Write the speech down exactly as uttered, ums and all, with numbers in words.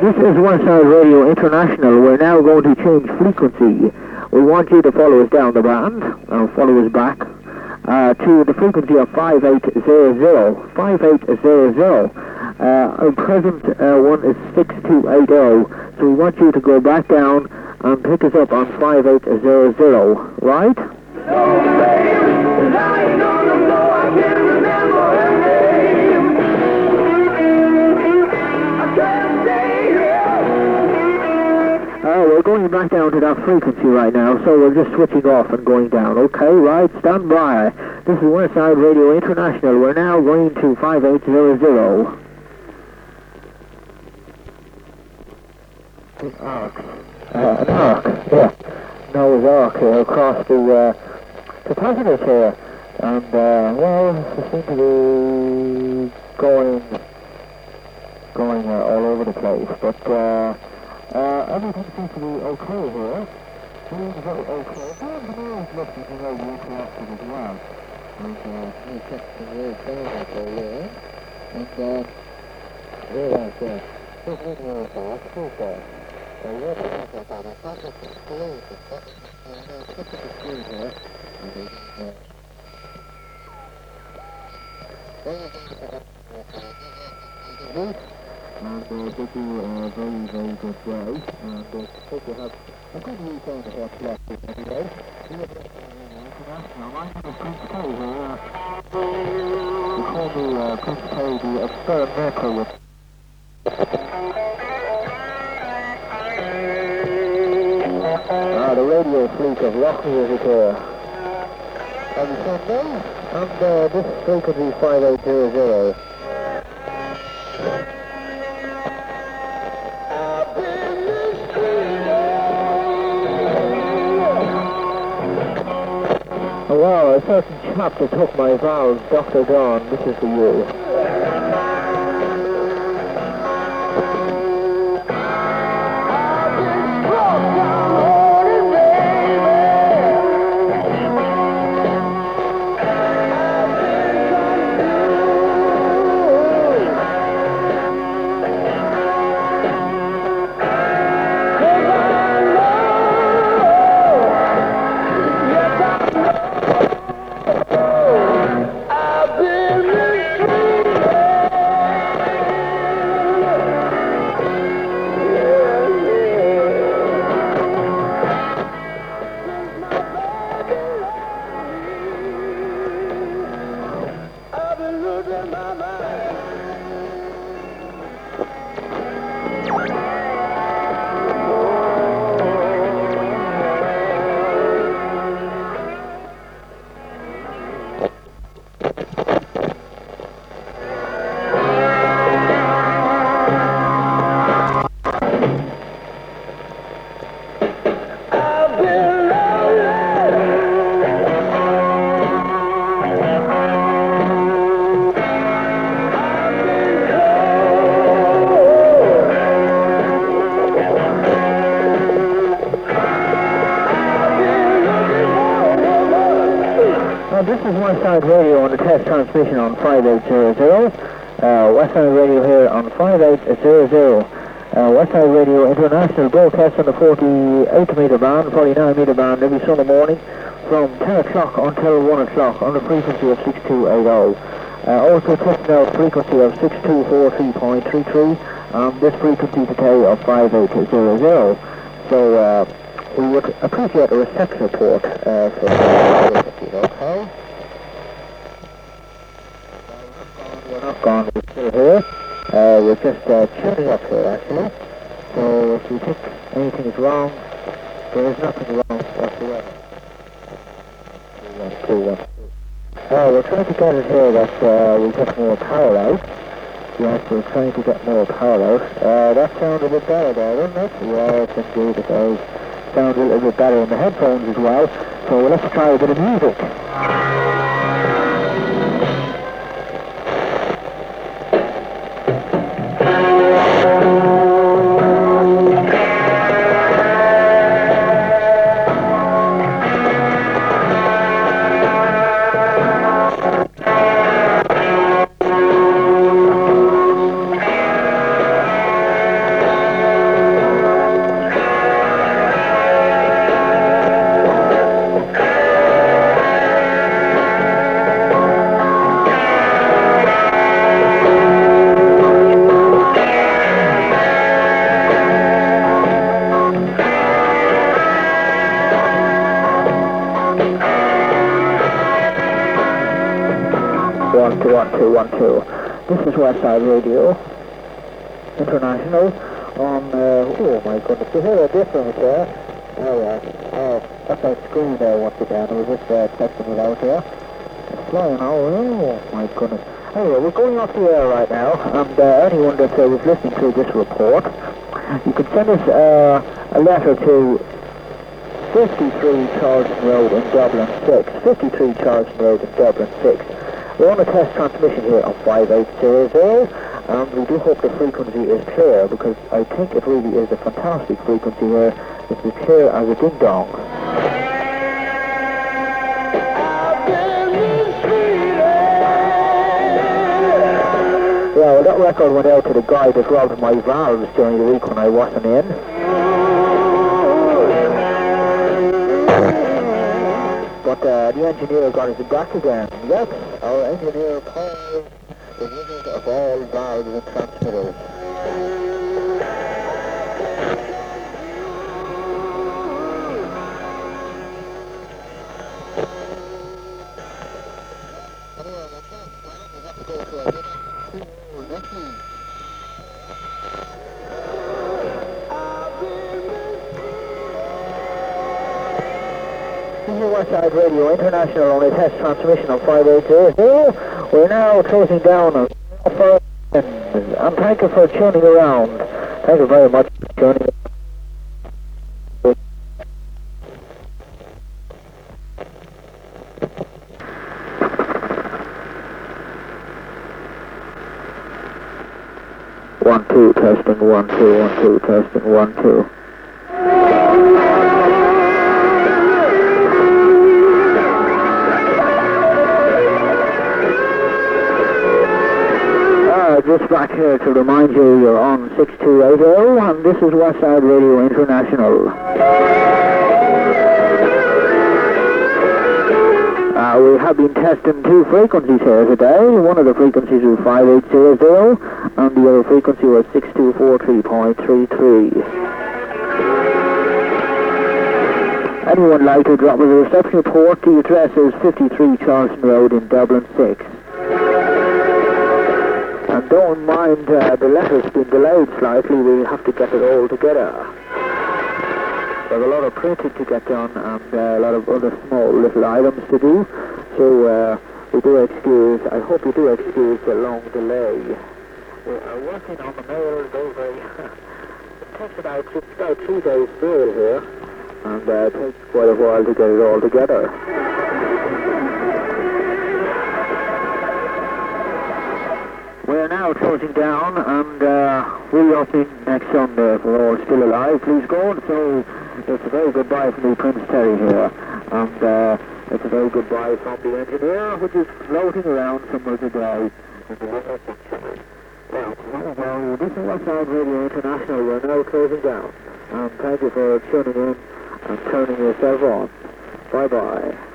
this is Westside Radio International. We're now going to change frequency. We want you to follow us down the band, or follow us back, uh, to the frequency of five eight zero zero. five eight zero zero. Uh, our present uh, one is six two eight zero, so we want you to go back down and pick us up on five eight zero zero, right? Uh, we're going back down to that frequency right now, so we're just switching off and going down. Okay, right, stand by. This is Westside Radio International. We're now going to five eight zero zero. An arc. Uh, an arc, yeah. Noah's Ark here across the, uh, the passengers here. And, uh, well, they seem to be going, going uh, all over the place. But, uh, uh, everything seems to be okay here. Seems very okay. And the news looks to be very interactive as well. And, uh, we checked the news down over there. And, uh, there it is, yeah. This is Noah's Ark, so far. So we're going to talk about it. That's just a clue. That's just a clue here. And, uh, and uh, they do a very, very good way, and uh, hope you have a good weekend here collected anyway. International, my name is Prince K here. We call me uh, Prince K, the experimenter with... Ah, the radio fleet of rock music here. And the same name, and uh, this frequency five eight zero zero. Oh, wow, a certain chap that took my valves, Doctor Dawn, this is for you. This is Westside Radio on the test transmission on five eight zero zero. Uh, Westside Radio here on five eight zero zero. Uh, Westside Radio International broadcast on the forty-eight meter band, forty-nine meter band every Sunday morning from ten o'clock until one o'clock on the frequency of six two eight zero. Uh, also testing out frequency of six two four three point three three on this frequency today of five eight zero zero. So uh, we would appreciate a reception report uh, for the frequency, okay? We're not gone, we're still here. Uh, we're just uh, tuning up here actually. So if you think anything is wrong, there is nothing wrong whatsoever. Two, one, two, one. Uh, we're trying to get it here that uh, we get more power out. Yes, we're trying to get more power out. Uh, that sounded a bit better there, doesn't it? Yes, indeed it does. Sounds a little bit better in the headphones as well. So let's try a bit of music. Test one, two, one, two. This is Westside Radio International on, uh, oh my goodness, you hear a difference there? Oh yeah, oh, that's that screen there once again. I was just uh, testing it out here. It's flying out, oh my goodness. Anyway, we're going off the air right now, and uh, anyone that uh, was listening to this report, you can send us uh, a letter to fifty-three Charlton Road in Dublin six. fifty-three Charlton Road in Dublin six. We're on a test transmission here on five eight zero zero, and we do hope the frequency is clear, because I think it really is a fantastic frequency here. It's as clear as a ding-dong. Yeah, well, that record went out to the guy that robbed my valves during the week when I wasn't in. But uh, the engineer got his back again. Yes, our engineer calls the unit of all valves and transmitters. This is Westside Radio International on a test transmission on five eight zero zero. We're now closing down on and thank you for tuning around. Thank you very much for tuning around. One, two, testing, one, two, one, two, testing, one, two. Uh, just back here to remind you, you're on six two eight zero, and this is Westside Radio International. Uh, we have been testing two frequencies here today. One of the frequencies was five eight zero zero, and the other frequency was six two four three point three three. Anyone like to drop us a reception report? The address is fifty-three Charlton Road in Dublin six. And don't mind uh, the letters being delayed slightly, we have to get it all together. There's a lot of printing to get done and uh, a lot of other small little items to do, so uh, we do excuse, I hope you do excuse the long delay. We are working on the mail very, very, it takes about, it's about three days mail here, and uh, it takes quite a while to get it all together. We're now closing down, and uh, reopening next Sunday if we're all still alive. Please God. So it's a very goodbye from me, Prince Terry here, and uh, it's a very goodbye from the engineer, which is floating around somewhere today. Well, well, this is Westside Radio International. We're now closing down, and thank you for tuning in and turning yourself on. Bye bye.